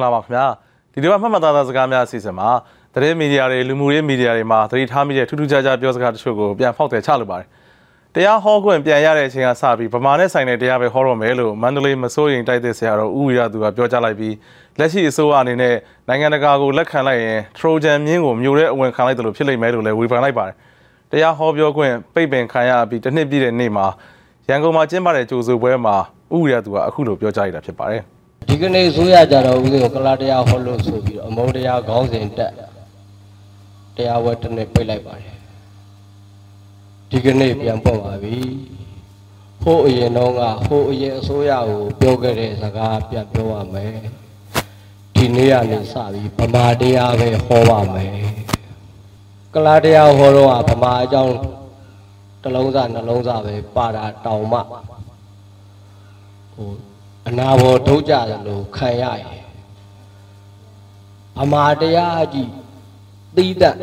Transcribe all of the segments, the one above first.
လာပါခင်ဗျာဒီလိုမှတ်မှတ်သားသားစကားများအစီအစဉ်မှာသတင်းမီဒီယာတွေလူမှုရေးမီဒီယာတွေမှာသတိထားမိတဲ့ထူးထူးခြားခြားပြောစကားတချို့ကိုပြန်ဖောက်တယ်ချလိုပါတယ်တရားဟောခွင့်ပြန်ရတဲ့အချိန်ကစပြီးဗမာနဲ့ဆိုင်တဲ့တရားပဲဟောတော့မယ်လို့မန္တလေးမစိုးရင်တိုက်တဲ့ဆရာတော်ဦးဝီရသူကပြောကြားလိုက်ပြီးလက်ရှိအစိုးရအနေနဲ့နိုင်ငံတကာကိုလက်ခံလိုက်ရင်ထရိုဂျန်မြင်းကိုမျိုးတဲ့အဝင်ခံလိုက်တယ်လို့ဖြစ်လိမ့်မယ်လို့လည်းဝေဖန်လိုက်ပါတယ်တရားဟောပြောခွင့်ပိတ်ပင်ခံရပြီးတစ်နှစ်ပြည့်တဲ့နေ့မှာရန်ကုန်မှာကျင်းပတဲ့ကြိုဆိုပွဲမှာဦးဝီရသူကအခုလိုပြောကြားလိုက်တာဖြစ်ပါတယ်ဒီကနေ့ဆိုရကြတော့ဦးလေးကိုကလာတရားဟောလို့ဆိုပြီးတော့အမုန်းတရားခေါင်းစဉ်တက်တရားဝတ်တစ်နှစ်ပိတ်လိုက်ပါတယ်ဒီကနေ့ပြန်ပွင့်ပါပြီဟိုးအရင်တော့ကဟိုးအရင်အစိုးရကိုပြောခဲ့တဲ့စကားပြန်ပြောရမယ်ဒီနေ့ကနေစပြီးဗမာတရားပဲဟောပါမယ်ကလာတရားဟောတော့ဗမာအကြောင်းတစ်လုံးစားနှလုံးစားပဲပါတာတောင်မှဟိုအနာဘောထုတ်ကြတယ်လို့ခံရရင်ဗမာတရားကြီးသီးသန့်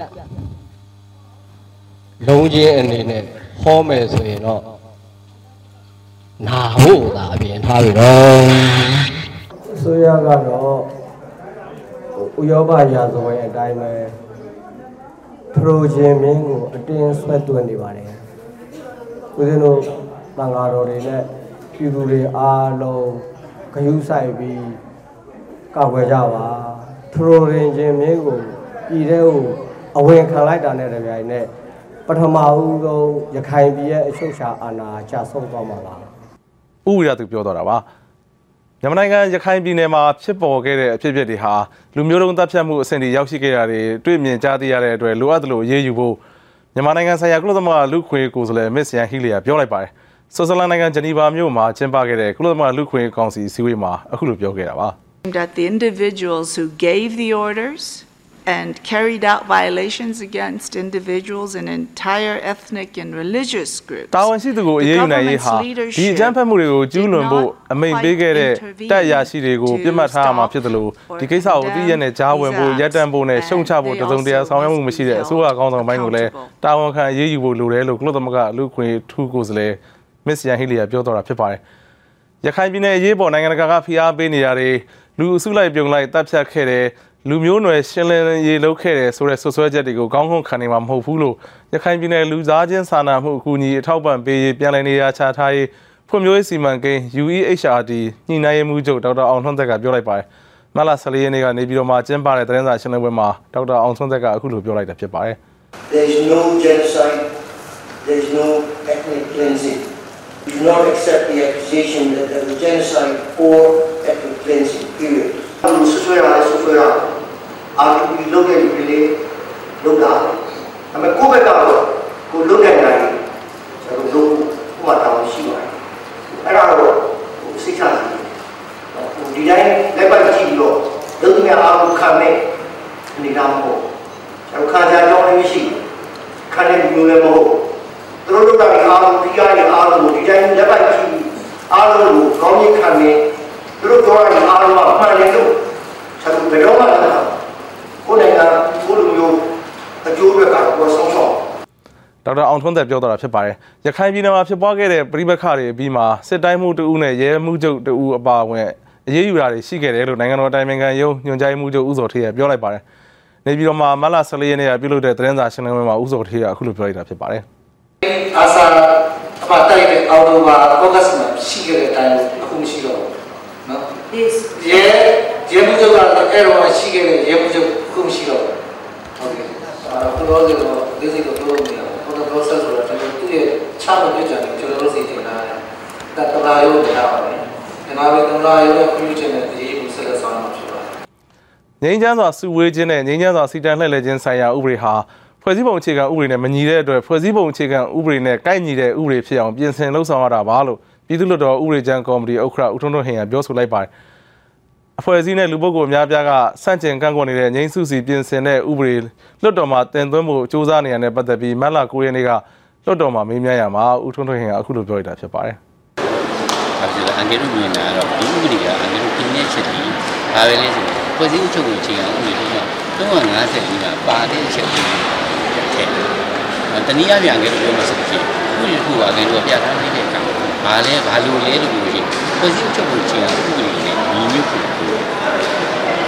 လုံးချင်းအနေနဲ့ဟောမယ်ဆိုရင်တော့နာဖို့သာအပြင်ထားပြီတော့အစိုးရကတော့ဥရောပရာဇဝင်အတိုင်းပဲထရိုဂျင်မင်းကိုအတင်းဆွဲသွင်းနေပါတယ်ဦးဇင်းတို့တန်ဃာတော်တွေနဲ့ပြည်သူတွေအားလုံးဂရုစိုက်ပြီးကောက်ွယ်ကြပါထရိုဂျင်မင်းကိုပြည်တဲ့ကိုအဝင်ခံလိုက်တာနဲ့တပြိုင်နက်ပထမဦးဆုံးရခိုင်ပြည်ရဲ့အချုပ်အခြာအာဏာကျဆုံးသွားမှာပါဦးဝီရသူပြောတော့တာပါမြန်မာနိုင်ငံရခိုင်ပြည်နယ်မှာဖြစ်ပေါ်ခဲ့တဲ့အဖြစ်အပျက်တွေဟာလူမျိုးတုံးတပ်ဖြတ်မှုအဆင့်တွေရောက်ရှိခဲ့တာတွေတွေ့မြင်ကြားသိရတဲ့အတွက်လိုအပ်သလိုအရေးယူဖို့မြန်မာနိုင်ငံဆိုင်ရာကုလသမဂ္ဂလူ့ခွင့်ကိုယ်စားလှယ်မစ္စယန်ဟီလီယာပြောလိုက်ပါတယ်ဆွစ်ဇာလန်နိုင်ငံဂျနီဗာမြို့မှာကျင်းပခဲ့တဲ့ကုလသမဂ္ဂလူ့ခွင့်ကောင်စီအစည်းအဝေးမှာအခုလိုပြောခဲ့တာပါ that the individuals who gave the orders and carried out violations against individuals and entire ethnic and religious groups တာဝန်ရှိသူကိုအရေးယူနိုင်ရေးဟာဒီအကြမ်းဖက်မှုတွေကိုကျူးလွန်ဖို့အမိန့်ပေးခဲ့တဲ့တပ်အရာရှိတွေကိုပြစ်မှတ်ထားရမှာဖြစ်တယ်လို့ဒီကိစ္စကိုတည်ရတဲ့ကြားဝင်ဖို့ရပ်တန့်ဖို့နဲ့ရှုံချဖို့တစုံတရာဆောင်ရွက်မှုမရှိတဲ့အစိုးရကောင်းဆောင်ပိုင်းကိုလည်းတာဝန်ခံအရေးယူဖို့လိုတယ်လို့ကုလသမဂ္ဂလူ့ခွင့်ထူးကိုယ်စားလှယ်မစ္စယန်ဟီလီယာပြောတော့တာဖြစ်ပါတယ်ရခိုင်ပြည်နယ်အရေးပေါ်နိုင်ငံတကာကဖိအားပေးနေရတယ်လူအစုလိုက်ပြုံလိုက်တပ်ဖြတ်ခဲ့တယ်လူမျိုးနွယ်ရှင်းလင်းရေးလုပ်ခဲ့တယ်ဆိုတဲ့ဆွဆွဲချက်တွေကိုကောင်းကောင်းခံနေမှာမဟုတ်ဘူးလို့ရခိုင်ပြည်နယ်လူသားချင်းစာနာမှုအကူအညီအထောက်ပံ့ပေးရေးပြန်လည်နေရာချထားရေးဖွံ့ဖြိုးရေးစီမံကိန်း UEHRD ညှိနှိုင်းရေးမှူးချုပ်ဒေါက်တာအောင်ထွန်းသက်ကပြောလိုက်ပါတယ်မလ14ရက်နေ့ကနေပြီးတော့မှကျင်းပတဲ့သတင်းစာရှင်းလင်းပွဲမှာဒေါက်တာအောင်ထွန်းသက်ကအခုလိုပြောလိုက်တာဖြစ်ပါတယ် There is no genocide, there is no ethnic cleansing. We do not accept the accusation that there was genocide or ethnic cleansing, period. ဆွဲရအာဒီလုပ်တဲ့လူတွေလေလုပ်တာဒါပေမဲ့ကိုယ့်ဘက်ကတော့ကိုလုပ်နိုင်တယ်ကျွန်တော်လုပ်ဖို့ဟိုတာဝန်ရှိပါတယ်အဲ့ဒါတော့စိတ်ချစရာဒီတိုင်းလက်ပတ်ကြည့်ပြီးတော့လုပ်တဲ့အားကိုခံမဲ့နေတာမဟုတ်ကျွန်တော်ခါကြကြောင်းလေးရှိခံတဲ့လူမျိုးလည်းမဟုတ်သူတို့လုပ်တာအားလုံးဒီအားတွေအားလုံးကိုဒီတိုင်းလက်ပတ်ကြည့်အားလုံးကိုကောင်းကြီးခံမဲ့သူတို့ပြောတာအားလုံးကမှန်တယ်လို့ကျွန်တော်ဘယ်တော့မှလည်းကိုယ်နိုင်ငံကိုလူမျိုးအကျိုးအတွက်ကတော့ဆုံးရှုံးဒေါက်တာအောင်ထွန်းသက်ပြောတော့တာဖြစ်ပါတယ်ရခိုင်ပြည်နယ်မှာဖြစ်ပွားခဲ့တဲ့ပြည်ပခါတွေအပြီးမှာစစ်တိုင်းမှုတအုပ်နဲ့ရဲမှုချုပ်တအုပ်အပါအဝင်အရေးယူတာတွေရှိခဲ့တယ်လို့နိုင်ငံတော်တိုင်ပင်ခံရုံးညွှန်ကြားမှုချုပ်ဦးစောထေးကပြောလိုက်ပါတယ်နေပြည်တော်မှာမလ14ရက်နေ့ကပြုလုပ်တဲ့သတင်းစာရှင်းလင်းပွဲမှာဦးစောထေးကအခုလိုပြောလိုက်တာဖြစ်ပါတယ်အာဆာအပါတိုက်တဲ့အော်တိုဘာအောဂတ်စ်မှာရှိခဲ့တဲ့အတိုင်းအခုမရှိတော့ဘူးနော်ရဲမှုချုပ်ကတော့အဲ့တော့ရှိခဲ့တဲ့ရဲမှုချုပ်ခုမရှိတော့ဘူးဟုတ်ကဲ့အခုတော့ဒီစိတ်ကိုပြောနေတော့ process ဆိုတာကျွန်တော်သူ့ရဲ့ချမပြကြတယ်ကျွန်တော်တို့စီတင်တာဒါတလာရုံးနေတာပါပဲဒါပေမဲ့တလာရုံးရဲ့ future နဲ့ဒီကိုဆက်လက်ဆောင်မှာဖြစ်ပါတယ်ငြိမ်းချမ်းစွာစုဝေးခြင်းနဲ့ငြိမ်းချမ်းစွာစီတန်းလှည့်လည်ခြင်းဆိုင်ရာဥပဒေဟာဖွဲ့စည်းပုံအခြေခံဥပဒေနဲ့မညီတဲ့အတွက်ဖွဲ့စည်းပုံအခြေခံဥပဒေနဲ့ကိုက်ညီတဲ့ဥပဒေဖြစ်အောင်ပြင်ဆင်လှုပ်ဆောင်ရတာပါလို့ပြည်သူ့လွှတ်တော်ဥပဒေကြမ်းကော်မတီဥက္ကဋ္ဌဦးထွန်းထွန်းဟင်ကပြောဆိုလိုက်ပါတယ်အဖွဲ့အစည်းနဲ့လူပုဂ္ဂိုလ်အများပြားကစန့်ကျင်ကန့်ကွက်နေတဲ့ငြိမ်းစုစီပြင်ဆင်တဲ့ဥပဒေလွှတ်တော်မှာတင်သွင်းဖို့စ조사နေရတဲ့ပတ်သက်ပြီးမတ်လ9ရက်နေ့ကလွှတ်တော်မှာမေးမြန်းရမှာဦးထွန်းထွန်းဟင်ကအခုလိုပြောလိုက်တာဖြစ်ပါတယ်။ဒါဆိုအန်ကယ်တို့မြင်တာတော့ဒီဥပဒေကအန်ကယ်တို့ပြင်းပြချက်ကြီးဒါပဲလေဆိုဖွဲ့စည်းအုပ်ချုပ်ရေးအခြေခံဥပဒေ354ကပါတဲ့အချက်ကြီးထည့်။တနည်းအားဖြင့်အန်ကယ်တို့ပြောမှဆိုရင်ဥပဒေတစ်ခုကအန်ကယ်တို့ပြဋ္ဌာန်းနေတဲ့ကံဘာလဲဘာလို့လဲလို့ပြောရင်ဖွဲ့စည်းအုပ်ချုပ်ရေးအခြေခံဥပဒေနဲ့ညီညွတ်ဖို့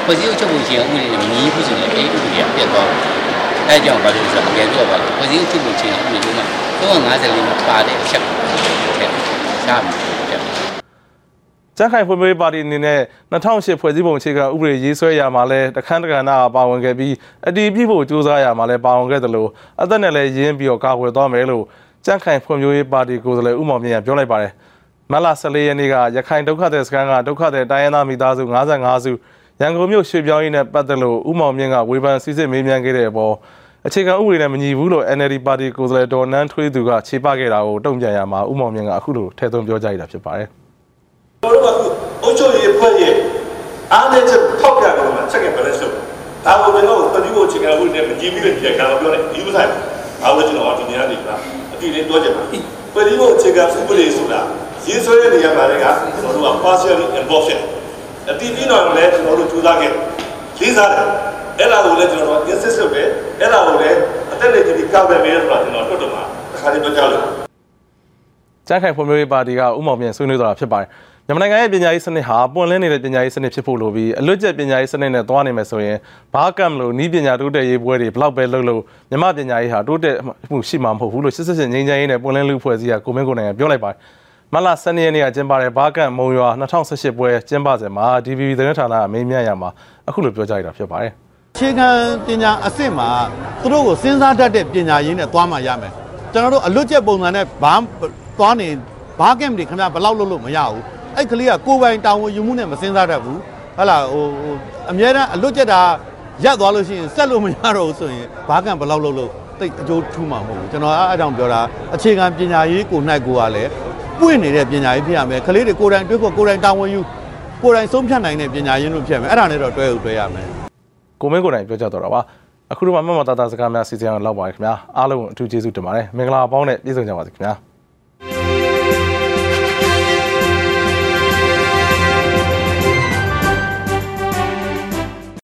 ဖွဲ့စည်းချုပ်ပုံချင်းဥပဒေနဲ့ညီဘူးဆိုရင်အဲ့ဒီဥပဒေကပြတ်သွားအဲ့ကြောင့်ဘာလို့ဆိုတော့အကယ်တော့ပါလို့ဖွဲ့စည်းချုပ်ပုံချင်းဥပဒေက354မှာပါတဲ့အချက်တဲ့ရှားပြီကြံ့ခိုင်ဖွံ့ဖြိုးရေးပါတီအနေနဲ့2008ဖွဲ့စည်းပုံအခြေခံဥပဒေရေးဆွဲရမှာလဲတခန်းတက္ကနာပါဝင်ခဲ့ပြီးအတီးပြဖို့စူးစမ်းရမှာလဲပါဝင်ခဲ့တယ်လို့အသက်နဲ့လည်းရင်းပြီးတော့ကာကွယ်သွားမယ်လို့ကြံ့ခိုင်ဖွံ့ဖြိုးရေးပါတီကိုယ်စားလှယ်ဦးမောင်မြင့်ကပြောလိုက်ပါတယ်မတ်လ14ရက်နေ့ကရခိုင်ဒုက္ခသည်စခန်းကဒုက္ခသည်တိုင်းရင်းသားမိသားစု55စုရန်ကုန်မြို့ရွှေပြောင်းရေးနဲ့ပတ်သက်လို့ဦးမောင်မြင့်ကဝေဖန်စစ်စစ်မေးမြန်းခဲ့တဲ့အပေါ်အခြေခံဥပဒေနဲ့မညီဘူးလို့ NLD ပါတီကိုယ်စားလှယ်ဒေါ်နန်းထွေးသူကခြေပခဲ့တာကိုတုံ့ပြန်ရမှာဦးမောင်မြင့်ကအခုလိုထည့်သွင်းပြောကြားရတာဖြစ်ပါတယ်ကျွန်တော်တို့ကအုပ်ချုပ်ရေးဖွဲ့ရဲ့အားနည်းချက်ထောက်ပြကြမှာချက်ကဘယ်လဲဆိုဒါကိုကျွန်တော်တို့တတိယအခြေခံဥပဒေနဲ့မကြည့်ပြီးပြန်ကြတော့ပြောတယ်ဒီဥဆိုင်အားလို့ကျွန်တော်ဒီနေရာနေကအတိလေးပြောချင်ပါဖွဲ့စည်းပုံအခြေခံဥပဒေဆိုတာရေးဆွဲတဲ့နေရာမှာလည်းကကျွန်တော်တို့က partially involved အတိပြီးတော့လည်းကျွန်တော်တို့ကြိုးစားခဲ့လေးစားတယ်အဲ့လာကိုလည်းကျွန်တော်တို့ insist လုပ်တယ်အဲ့လာကိုလည်းအသက်နဲ့ဒီကောက်ပဲမယ်ဆိုတာကျွန်တော်တို့တော့မှာတစ်ခါတည်းပြောကြလို့ကြံ့ခိုင်ဖွံ့ဖြိုးရေးပါတီကဦးမောင်မြင့်ဆွေးနွေးသွားတာဖြစ်ပါတယ်မြန်မာနိုင်ငံရဲ့ပညာရေးစနစ်ဟာပွင့်လင်းနေတဲ့ပညာရေးစနစ်ဖြစ်ဖို့လိုပြီးအလွတ်ကျက်ပညာရေးစနစ်နဲ့သွားနိုင်မယ်ဆိုရင်ဘာကမ်လို့ဤပညာတိုးတက်ရေးပွဲတွေဘလောက်ပဲလုပ်လို့မြန်မာပညာရေးဟာတိုးတက်မှုရှိမှာမဟုတ်ဘူးလို့88ငြိမ်းချမ်းရေးနဲ့ပွင့်လင်းလူဖွဲ့စည်းကကိုမင်းကိုနိုင်ကပြောလိုက်ပါတယ်မတ်လ12ရက်နေ့ကကျင်းပတဲ့ဘာကမ်မုံရွာ2018ပွဲကျင်းပစဉ်မှာ DVB သတင်းဌာနကမေးမြန်းရမှာအခုလိုပြောကြားရတာဖြစ်ပါတယ်အခြေခံပညာအဆင့်မှာသူတို့ကိုစဉ်းစားတတ်တဲ့ပညာရေးနဲ့သွားမှရမယ်ကျွန်တော်တို့အလွတ်ကျက်ပုံစံနဲ့ဘာသွားနေဘာကမ်တွေခင်ဗျာဘယ်လောက်လုပ်လို့မရဘူးအဲ့ကလေးကကိုယ်ပိုင်တာဝန်ယူမှုနဲ့မစဉ်းစားတတ်ဘူးဟုတ်လားအများအားအလွတ်ကျက်တာရပ်သွားလို့ရှိရင်ဆက်လို့မရတော့ဘူးဆိုရင်ဘာကမ်ဘယ်လောက်လုပ်လို့တိတ်အကျိုးထူးမှာမဟုတ်ဘူးကျွန်တော်အားအကြောင်းပြောတာအခြေခံပညာရေးကိုနိုင်ကိုကလည်းပွင့်နေတဲ့ပညာရေးဖြစ်ရမယ်ကလေးတွေကိုယ်တိုင်တွေးဖို့ကိုယ်တိုင်တာဝန်ယူကိုယ်တိုင်ဆုံးဖြတ်နိုင်တဲ့ပညာရေးလို့ဖြစ်ရမယ်အဲ့ဒါနဲ့တော့တွဲရမယ်ကိုမင်းကိုနိုင်ပြောကြတော့တာပါအခုတော့မှမမတာတာစကားများစီစဉ်အောင်လောက်ပါရခင်ဗျာအားလုံးအထူးကျေးဇူးတင်ပါတယ်မင်္ဂလာပေါင်းနဲ့ပြည့်စုံကြပါစေခင်ဗျာ